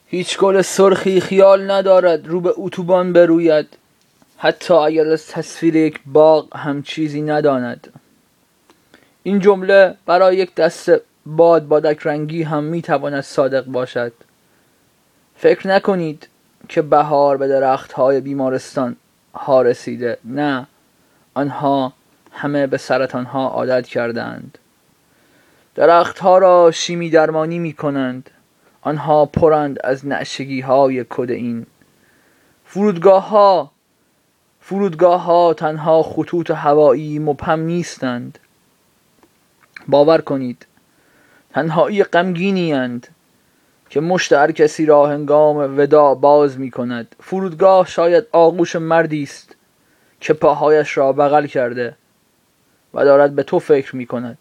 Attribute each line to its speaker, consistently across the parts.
Speaker 1: هیچ گل سرخی خیال ندارد رو به اتوبان بروید، حتی اگر از تصویر یک باغ هم چیزی نداند. این جمله برای یک دست بادک رنگی هم میتواند صادق باشد. فکر نکنید که بهار به درختهای بیمارستان ها رسیده. نه، آنها همه به سرطانها عادت کردند. درختها را شیمی درمانی می کنند. آنها پرند از نعشگی های کدئین. فرودگاه ها تنها خطوط هوایی مبهم نیستند. باور کنید، تنهایی غمگینی اند که مشت هر کسی را هنگام وداع باز می کند. فرودگاه شاید آغوش مردی است که پاهایش را بغل کرده و دارد به تو فکر می کند.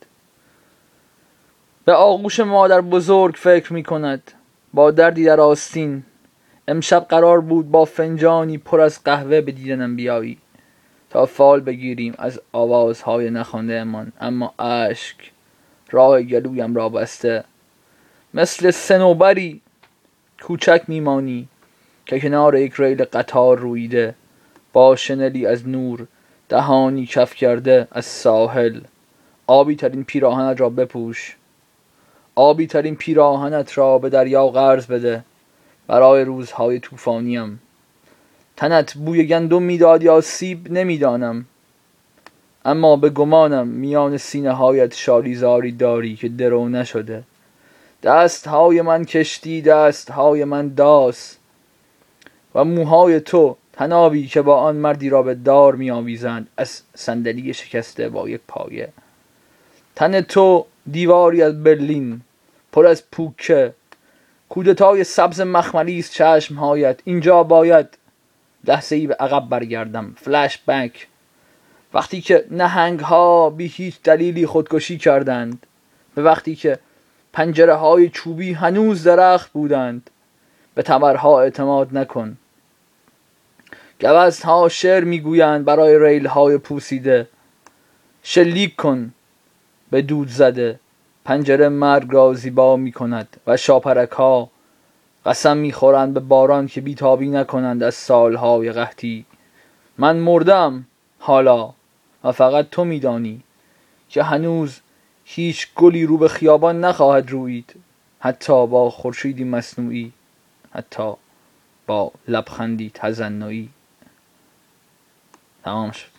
Speaker 1: به آغوش مادر بزرگ فکر می کند با دردی در آستین. امشب قرار بود با فنجانی پر از قهوه به دیدنم بیایی تا فال بگیریم از آوازهای نخوانده من، اما اشک راه گلویم را بسته. مثل صنوبری کوچک میمانی که کنار یک ریل قطار رویده، با شنلی از نور، دهانی کف کرده از ساحل. آبی ترین پیراهنت را بپوش، آبی ترین پیراهنت را به دریا قرض بده برای روزهای طوفانیم. تنت بوی گندم میداد یا سیب نمیدانم، اما به گمانم میان سینه هایت شالیزاری داری که درو نشده. دست های من کشتی، دست های من داس، و موهای تو تنابی که با آن مردی را به دار می آویزند از صندلی شکسته با یک پایه. تن تو دیواری از برلین پر از پوکه، کودتای سبز مخملی است چشمهایت. اینجا باید لحظه ای به عقب برگردم، فلش بک، وقتی که نهنگ ها بی هیچ دلیلی خودکشی کردند، به وقتی که پنجره های چوبی هنوز درخت بودند. به تبرها اعتماد نکن. گوزنها شعر میگویند برای ریل های پوسیده. شلیک کن به دود زده، پنجره مرگ را زیبا می کند و شاپرک ها قسم میخورند به باران که بیتابی نکنند از سالهای قحطی. من مردم حالا و فقط تو میدانی که هنوز هیچ گلی رو به خیابان نخواهد رویید، حتی با خورشیدی مصنوعی، حتی با لبخندی تزنعی. تمام شد.